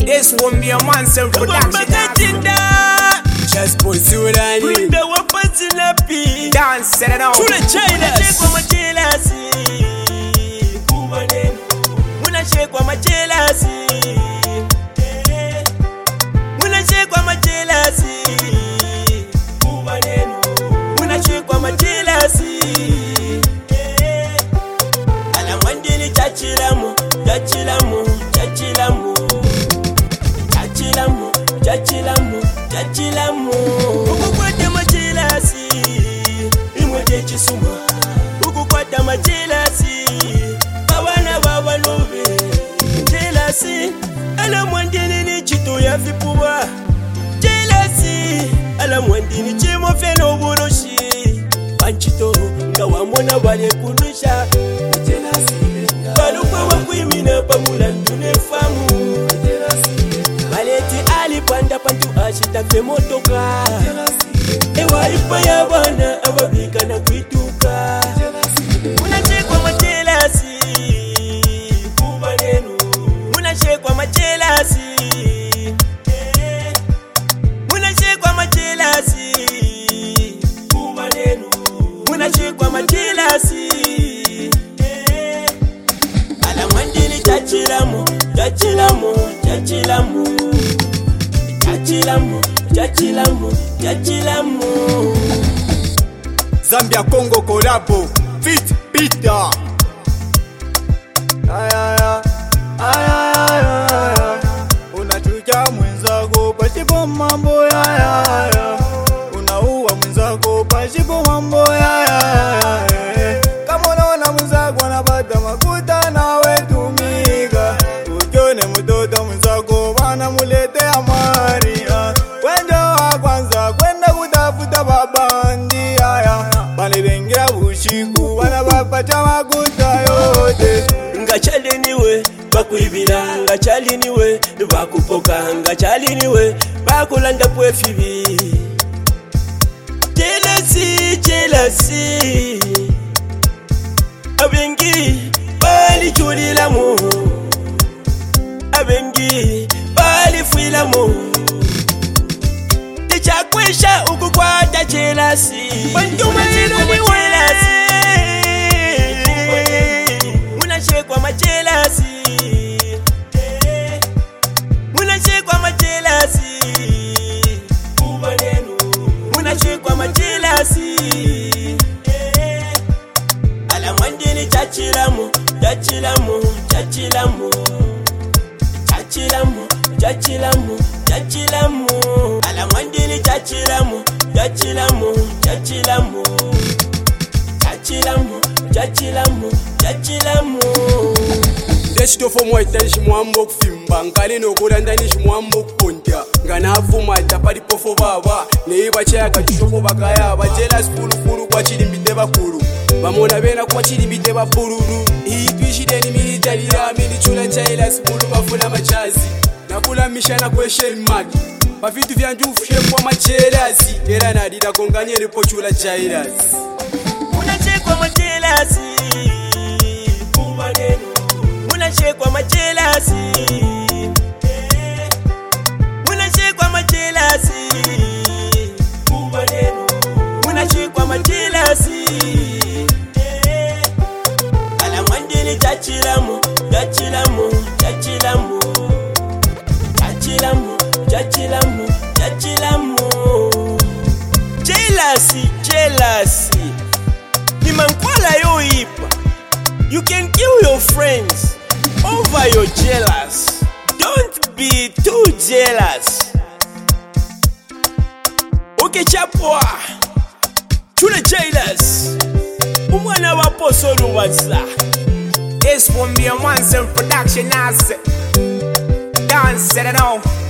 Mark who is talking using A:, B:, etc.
A: This won't be a monster production. Just pursue that.
B: Bring the weapons in a pee.
A: Dance, set it on.
B: To the China. Shake with my jealousy. When I shake with my jealousy. When I shake with my jealousy. When I shake with my jealousy. Alamandini chachilamu, chachilamu, chachilamu. Chachilamu, chachilamu, chachilamu. Ukukwata machelasi, imweje chisuma. Ukukwata machelasi, bawana babalove. Jealousy, alamwandini ni chito ya vipuwa. Jealousy, alamwandini chimo feno burushi. Panchito, nga wamona wale kudusha. Jealousy, balukwa wakwimina pamulandu nefamu. Maleti alipanda pantu ashita femotoka. Ewa ipa ya bana ababika na kuituka. Unachekwa machelasi kubanenu. Unachekwa machelasi. Unachekwa machelasi kubanenu. Unachekwa machelasi. Alamwandini chachilamu, chachilamu, chachilamu. Chachilamu, chachilamu, chachilamu.
A: Zambia Congo collabo, Fit Peter.
C: Unachukia mwenzako pasipo mambo ya. Unaua mwenzako pasipo mambo ya. Kama unaona mwenzako anapata makuta nawe tumika. Ukione mtoto mwenzako wanamuletea Maria. Wendo wa kwanza kwenda kutafuta babandi haya. Bali bengira bushiku wanabapata makuta yote.
B: Ngachali niwe bakuibira, ngachali niwe bakupoka, ngachali niwe bakulanda pwefibi. Jealousy, jealousy. Abengi bali chulilamu. Abengi bali fuilamu. Tichakwesha ukukwata jealousy. Bantuma ino ni jealousy. Unachekwa machelasi. Unachekwa machelasi. Unachekwa machelasi. Alamwandini chachilamu, chachilamu, chachilamu. Chachilamu, chachilamu, chachilamu. Alamwandini chachilamu, chachilamu, chachilamu. Chachilamu, chachilamu, chachilamu.
A: Deshitofo mwaitanishi mwambo kufimba. Nkali nokulandanishi mwambo kupontya. Nganafuma tapalipofo baba. Neiba chayaka chishoko bakayaba. Jealous fulu kwa chilimbite bakulu. Bamona bena kwa chilimbite bapululu. Iitwishideni militari yamini chula jealous fulu bafuna machazi. Nakula mishana kwesheri magi. Bavitu vyanjufu shekwa machelasi. Era nadida konganye lipo chula jealous.
B: Unachekwa machelasi. Unachekwa machelasi. Unachekwa machelasi. Unachekwa machelasi. Alamwandini chachilamu, chachilamu, chachilamu. Chachilamu, chachilamu, chachilamu. Jealousy, jealousy. Nimankwala yo ipa. You can kill your friends over your jealous. Don't be too jealous. Okay, chapwa. Chule jealous. Umwana wapo solo waza.
A: This won't be a monster production. Dance, set it on.